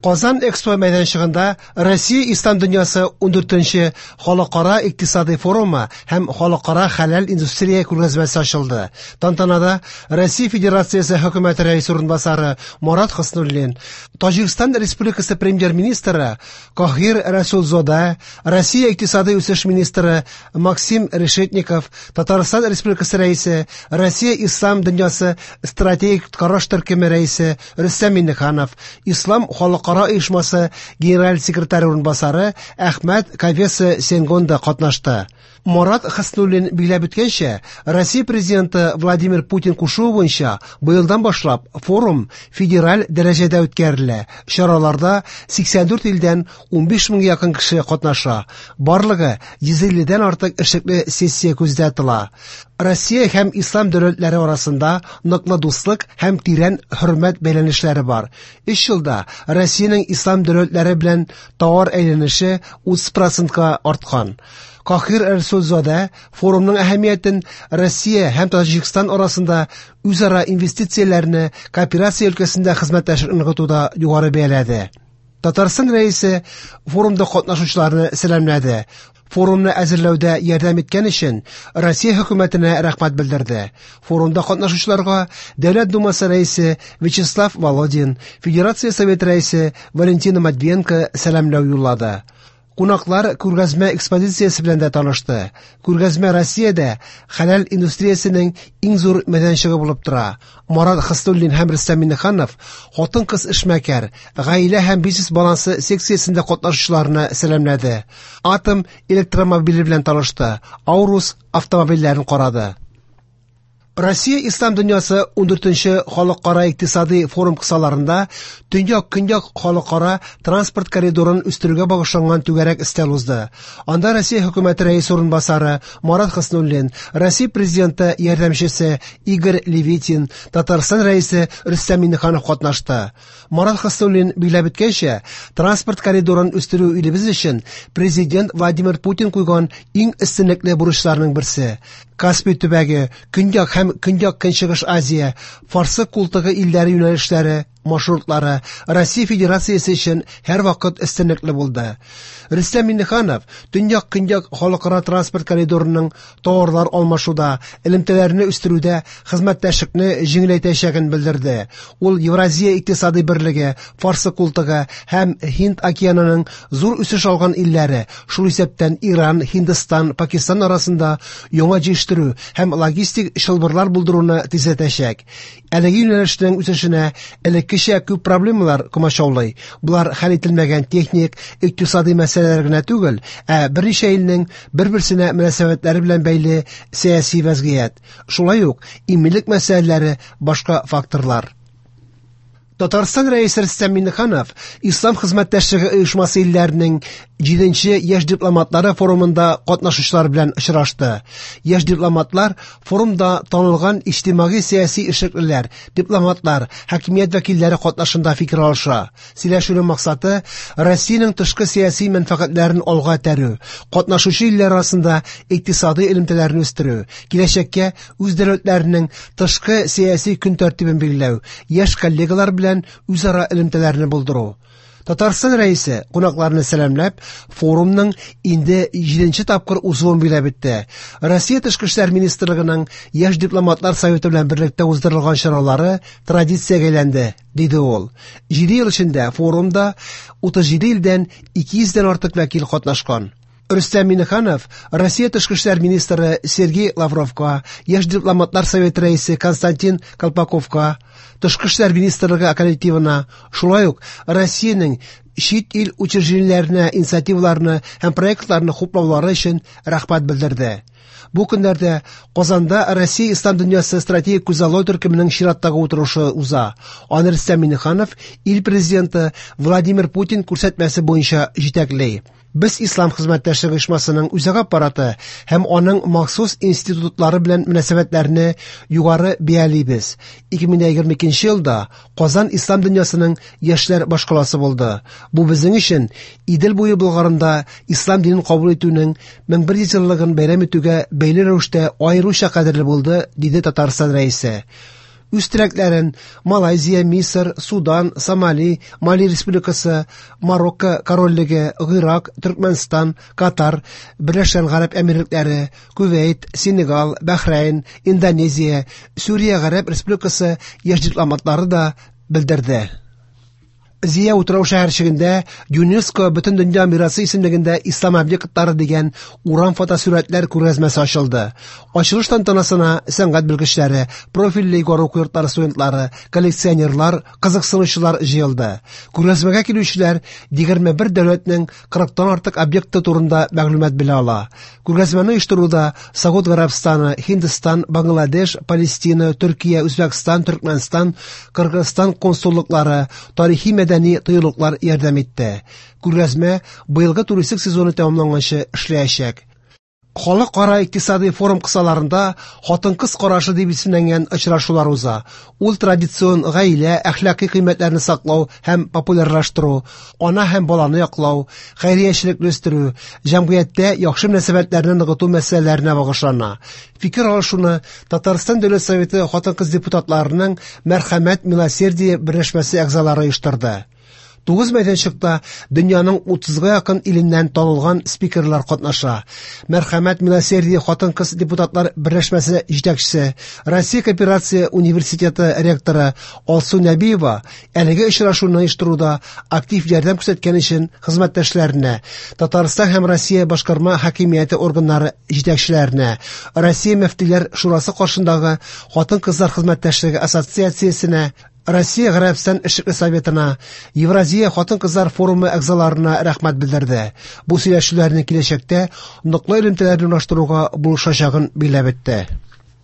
Казан Экспо мәйданчыгында Россия Ислам дөньясы 14-нче халыкара икътисади форумы һәм халыкара хәләл индустрия күргәзмәсе ачылды. Тантанада Россия Федерациясе хөкүмәте рәисе урынбасары Марат Хоснуллин, Таҗикстан Республикасы премьер-министры Кахир Расулзода, Россия икътисади үсеш министры Максим Решетников, Татарстан Республикасы рәисе, Россия Ислам дөньясы стратегик караш төркеме рәисе Рөстәм Миңнеханов, Ислам халыкара оешмасы генераль секретарь урынбасары Әхмәт Кавесы Сенгонда катнашты. Марат Хоснуллин биләп үткәнчә, Россия президенты Владимир Путин кушуы буенча быелдан башлап форум федераль дәрәҗәдә үткәрелә. Чараларда 84 илдән 15 меңгә якын кеше катнаша. Барлыгы 150дән артык эшлекле сессия күздә тотыла. Россия һәм ислам дәүләтләре арасында ныклы дуслык һәм тирән хөрмәт бәйләнешләре бар. 3 елда Россиянең ислам дәүләтләре белән товар әйләнеше 30%-ка арткан. Кахир Расулзода форумның әһәмиятен Россия һәм Таҗикстан арасында үзара инвестицияләрне кооперация өлкәсендә хезмәттәшлекне ныгытуда югары бәяләде. Татарстан рәисе форумда катнашучыларны сәламләде. Форумны әзерләүдә ярдәм иткән өчен Россия хөкүмәтенә рәхмәт белдерде. Форумда катнашучыларга Дәүләт Думасы рәисе Вячеслав Володин, Федерация Совет рәисе Валентина Матвиенко сәламләү юллады. Кунаклар күргәзмә экспозициясе белән дә танышты. Күргәзмә Россиядә хәләл индустриясенең иң зур мәйданчыгы булып тора. Марат Хоснуллин һәм Рөстәм Миңнеханов хатын-кыз эшмәкәр, гаилә һәм бизнес балансы секциясендә катнашучыларны сәламләде. Атом электромобиле белән танышты. Аурус автомобильләрен карады. Россия Ислам дөньясы 14-нче халыкара икътисади форум кысаларында төньяк-көньяк халыкара транспорт коридорын үстерүгә багышланган түгәрәк өстәл узды. Анда Россия хөкүмәте рәисе урынбасары Марат Хоснуллин, Россия президенты ярдәмчесе Игорь Левитин, Татарстан рәисе Рөстәм Миңнеханов катнашты. Марат Хоснуллин биләп үткәнчә, транспорт коридорын үстерү илебез өчен президент Владимир Путин куйган иң өстенлекле бурычларның берсе. Каспий төбәге, Көньяк һәм Көнчыгыш Азия, Фарсы култыгы илләре юнәлешләре, маршрутлары Россия Федерациясе өчен һәр вакыт өстенлекле булды. Рөстәм Миңнеханов төньяк-көньяк халыкара транспорт коридорының товарлар алмашуда, элемтәләрне үстерүдә хезмәттәшлекне җиңеләйтәчәген белдерде. Ул Евразия икътисади берлеге, Фарсы култыгы һәм Һинд океанының зур үсеш алган илләре, шул исәптән Иран, Һиндстан, Пакистан арасында яңа җитештерү һәм логистик чылбырлар булдыруны тизләтәчәк. Әлеге юнәлешнең үсешенә элеккечә күп проблемалар комачаулый. Булар хәл ителмәгән техник, икътисади мәсьәләләр генә түгел, берничә илнең бер-берсенә мөнәсәбәтләре белән бәйле сәяси вазгыять. Шулай ук иминлек мәсьәләләре, башка факторлар. Татарстан рәисе Рөстәм Миңнеханов Ислам хезмәттәшлеге оешмасы илләренең 7-нче яшь дипломатлары форумында катнашучылар белән очрашты. Яшь дипломатлар форумда танылган иҗтимагый-сәяси эшлеклеләр, дипломатлар, хакимият вәкилләре катнашында фикер алыша. Сөйләшүнең максаты Россиянең тышкы сәяси мәнфәгатьләрен алга тәрү, катнашучы илләр арасында икътисади элемтәләрне үстерү, киләчәккә үз дәүләтләренең тышкы сәяси көн тәртибен билгеләү, яшь коллегалар белән үзара элемтәләрне булдыру. Татарстан рәисе кунакларны сәламләп, форумның инде 7-нче тапкыр узуын биләп үтте. Россия Тышкы эшләр министрлыгының яшь дипломатлар советы белән берлектә уздырылган чаралары традициягә әйләнде, диде ул. 7 ел эчендә форумда 37 илдән 200дән артык вәкил катнашкан. Рөстәм Миңнеханов Россия Тышкы эшләр министры Сергей Лавровка, яшь дипломатлар советы рәисе Константин Колпаковка, Тышкы эшләр министрлыгы коллективына, шулай ук Россиянең чит ил учреждениеләренә инициативаларны һәм проектларны хуплаулары өчен рәхмәт белдерде. Бу көннәрдә Казанда Россия Ислам дөньясы стратегик күзаллау төркеменең чираттагы утырышы уза. Аны Рөстәм Миңнеханов ил президенты Владимир Путин күрсәтмәсе буенча җитәкли. Без ислам хезмәттәшлеге оешмасының үзәк аппараты һәм аның махсус институтлары белән мөнәсәбәтләрне югары бәялибез. 2022 елда Казан ислам дөньясының яшьләр башкаласы булды. Бу безнең өчен Идел буе булгарында ислам динен кабул итүнең 1100 еллыгын бәйрәм итүгә бәйле рәвештә аеруча кадерле булды, диде Татарстан рәисе. үз теләкләрен Малайзия, Мисыр, Судан, Сомали, Мали Республикасы, Марокко корольлеге, Гырак, Түркменстан, Катар, Birleşen Гарәп Әмирлекләре, Кувейт, Сенегал, Бахрейн, Индонезия, Сүрия Гарәп Республикасы яшь дипломатлары да белдерде. Зия утрау шәһәрчегендә ЮНЕСКО бөтен дөнья мирасы исемлегендә ислам объектлары дигән урам фотосурәтләр күргәзмәсе ачылды. Ачылыш тантанасына сәнгать белгечләре, профильле гару йортлары студентлары, коллекционерлар, кызыксынучылар җыелды. Күргәзмәгә килүчеләр 21 дәүләтнең 40тан артык объекты турында мәгълүмат белә ала. Күргәзмәне оештыруда Сауд Гарәбстаны, Һиндстан, Бангладеш, Палестина, Төркия, Үзбәкстан, Төркменстан, Кыргызстан консуллыклары, тарихи мәдәни тыюлыклар ярдәм итте. Күргәзмә быелгы туристик сезоны тәмамланганчы эшләячәк. Халыкара икътисади форум кысаларында хатын-кыз карашы дип исемләнгән очрашулар уза. Ул традицион гаилә, әхлакый кыйммәтләрне саклау һәм популярлаштыру, ана һәм баланы яклау, хәйриячелекне үстерү, җәмгыятьтә яхшы мөнәсәбәтләрне ныгыту мәсьәләләренә багышлана. Фикер алышуны Татарстан Дәүләт Советы хатын-кыз депутатларының Мәрхәмәт Милосердие берләшмәсе әгъзалары оештырды. 9 мәйданчыкта дөньяның 30-га якын иленнән танылган спикерлар катнаша. Мәрхәмәт Милосердие хатын-кыз депутатлар берләшмәсе җитәкчесе, Россия кооперация университеты ректоры Алсу Нәбиева әлеге очрашуны оештыруда актив ярдәм күрсәткән өчен хезмәттәшләренә, Татарстан һәм Россия башкарма хакимияте органнары җитәкчеләренә, Россия мөфтиләр шурасы каршындагы хатын-кызлар хезмәттәшлеге ассоциациясенә, Россия Гарәбстан эшлекле советына, Евразия хатын-кызлар форумы әгъзаларына рәхмәт белдерде. Бу сөйләшүләрне киләчәктә ныклы элемтәләрне урнаштыруга булышачагын билгеләп үтте.